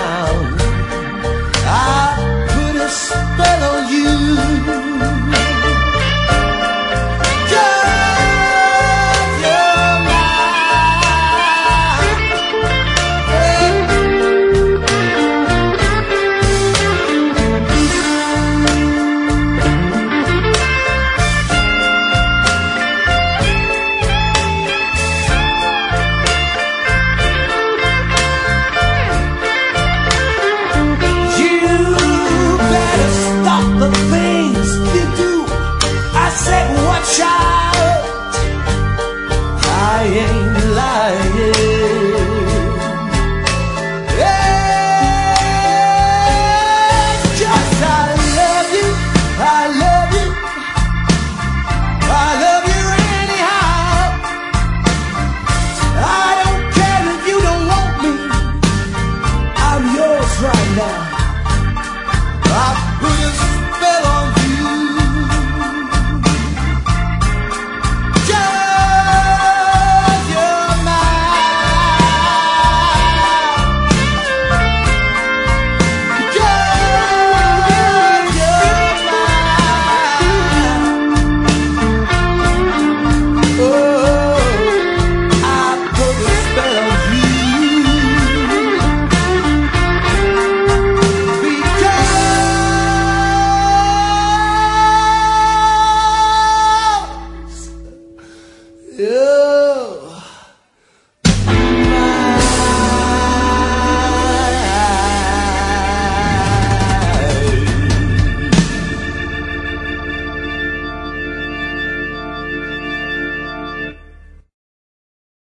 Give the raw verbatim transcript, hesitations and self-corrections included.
down. I put a spell on you. The things you do, I said watch out, I ain't lying. Yeah, just I love you, I love you, I love you anyhow. I don't care if you don't want me, I'm yours right now.